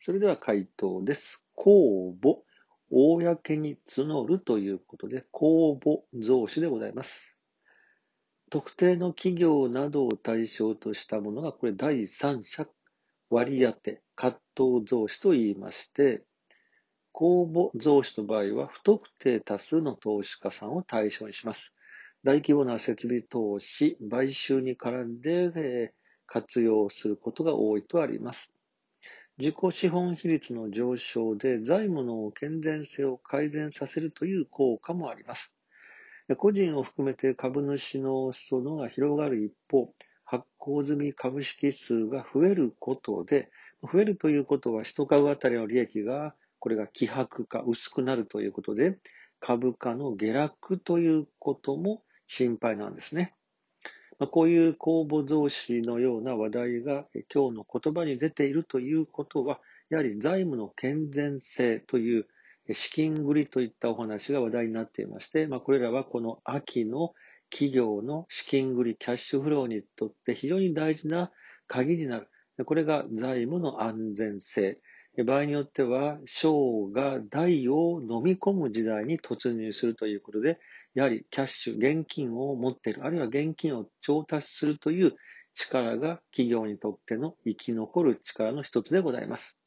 それでは回答です。公募、公に募るということで、公募増資でございます。特定の企業などを対象としたものが、これ第三者割当、葛藤増資と言いまして、公募増資の場合は、不特定多数の投資家さんを対象にします。大規模な設備投資、買収に絡んで活用することが多いとあります。自己資本比率の上昇で財務の健全性を改善させるという効果もあります。個人を含めて株主の裾野が広がる一方、発行済み株式数が増えることで、増えるということは一株当たりの利益が、これが希薄化、薄くなるということで、株価の下落ということも心配なんですね。こういう公募増資のような話題が今日の言葉に出ているということは、やはり財務の健全性という資金繰りといったお話が話題になっていまして、これらはこの秋の企業の資金繰り、キャッシュフローにとって非常に大事な鍵になる。これが財務の安全性。場合によっては、小が大を飲み込む時代に突入するということで、やはりキャッシュ、現金を持っている、あるいは現金を調達するという力が企業にとっての生き残る力の一つでございます。